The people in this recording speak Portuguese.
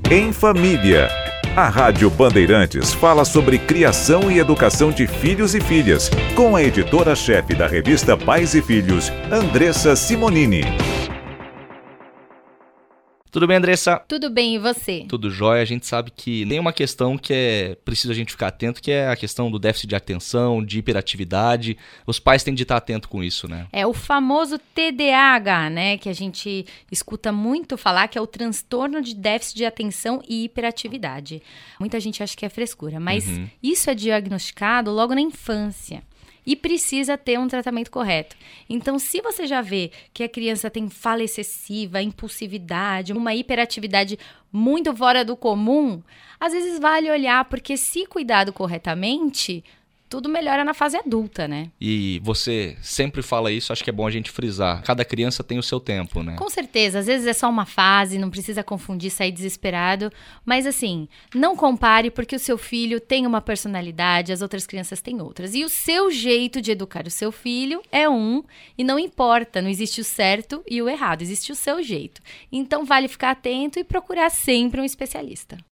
Em Família. A Rádio Bandeirantes fala sobre criação e educação de filhos e filhas, com a editora-chefe da revista Pais e Filhos, Andressa Simonini. Tudo bem, Andressa? Tudo bem, e você? Tudo jóia. A gente sabe que tem uma questão que é preciso a gente ficar atento, que é a questão do déficit de atenção, de hiperatividade. Os pais têm de estar atentos com isso, né? É o famoso TDAH, né? Que a gente escuta muito falar, que é o transtorno de déficit de atenção e hiperatividade. Muita gente acha que é frescura, mas isso é diagnosticado logo na infância. E precisa ter um tratamento correto. Então, se você já vê que a criança tem fala excessiva, impulsividade, uma hiperatividade muito fora do comum, às vezes vale olhar, porque se cuidado corretamente, tudo melhora na fase adulta, né? E você sempre fala isso, acho que é bom a gente frisar. Cada criança tem o seu tempo, né? Com certeza, às vezes é só uma fase, não precisa confundir, sair desesperado. Mas assim, não compare, porque o seu filho tem uma personalidade, as outras crianças têm outras. E o seu jeito de educar o seu filho é um, e não importa, não existe o certo e o errado, existe o seu jeito. Então vale ficar atento e procurar sempre um especialista.